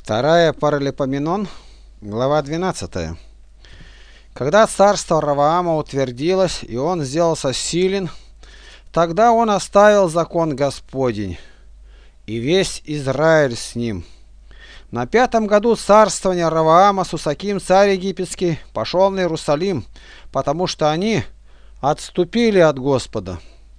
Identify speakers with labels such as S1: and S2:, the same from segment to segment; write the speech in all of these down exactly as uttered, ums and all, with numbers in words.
S1: Вторая Паралипоменон, глава двенадцатая. Когда царство Раваама утвердилось, и он сделался силен, тогда он оставил закон Господень, и весь Израиль с ним. На пятом году царствования Раваама Сусаким, царь египетский, пошел на Иерусалим, потому что они отступили от Господа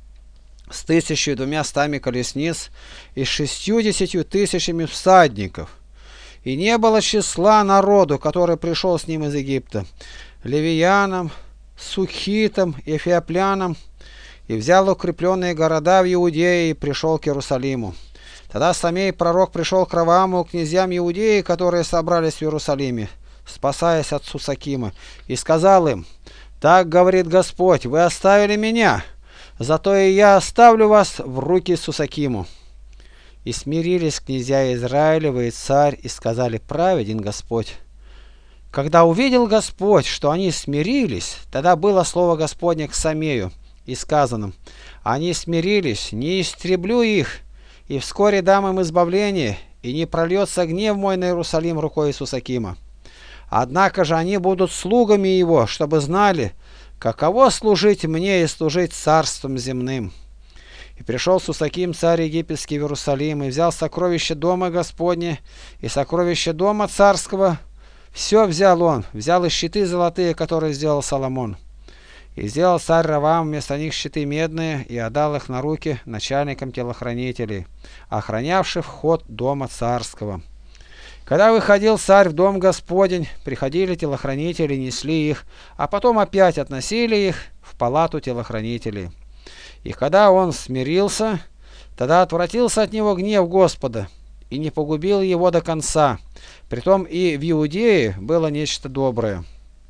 S1: с тысячей двумя стами колесниц и шестьюдесятью тысячами всадников. И не было числа народу, который пришел с ним из Египта, ливиянам, сухитам, эфиоплянам, и взял укрепленные города в Иудее и пришел к Иерусалиму. Тогда Самей пророк пришел к Равааму, к князьям Иудеи, которые собрались в Иерусалиме, спасаясь от Сусакима, и сказал им: «Так говорит Господь, вы оставили меня, зато и я оставлю вас в руки Сусакиму». И смирились князья Израилевы и царь, и сказали: праведен Господь. Когда увидел Господь, что они смирились, тогда было слово Господне к Самею, и сказано: они смирились, не истреблю их, и вскоре дам им избавление, и не прольется гнев мой на Иерусалим рукой Сусакима. Однако же они будут слугами его, чтобы знали, каково служить мне и служить царством земным. И пришел Сусаким, царь египетский, в Иерусалим, и взял сокровище дома Господне и сокровище дома царского. Все взял он, взял и щиты золотые, которые сделал Соломон. И сделал царь Раваам вместо них щиты медные, и отдал их на руки начальникам телохранителей, охранявших вход дома царского. Когда выходил царь в дом Господень, приходили телохранители, несли их, а потом опять относили их в палату телохранителей. И когда он смирился, тогда отвратился от него гнев Господа, и не погубил его до конца. Притом и в Иудее было нечто доброе.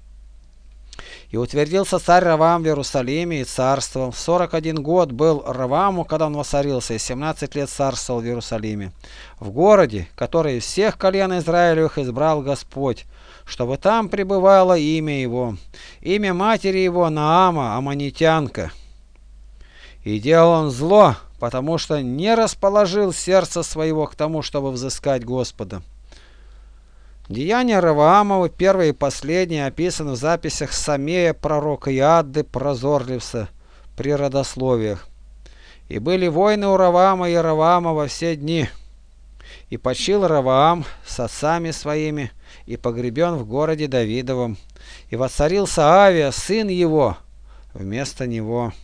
S1: И утвердился царь Раваам в Иерусалиме и царствовал. Сорок один год был Равааму, когда он воцарился, и семнадцать лет царствовал в Иерусалиме, в городе, который из всех колен Израилевых избрал Господь, чтобы там пребывало имя его, имя матери его Наама, аммонитянка. И делал он зло, потому что не расположил сердце своего к тому, чтобы взыскать Господа. Деяния Раваамова, первые и последние, описаны в записях Самея, пророка Иадды, прозорливца, при родословиях. И были войны у Раваама и Раваама во все дни. И почил Раваам с отцами своими, и погребен в городе Давидовом. И воцарился Авия, сын его, вместо него.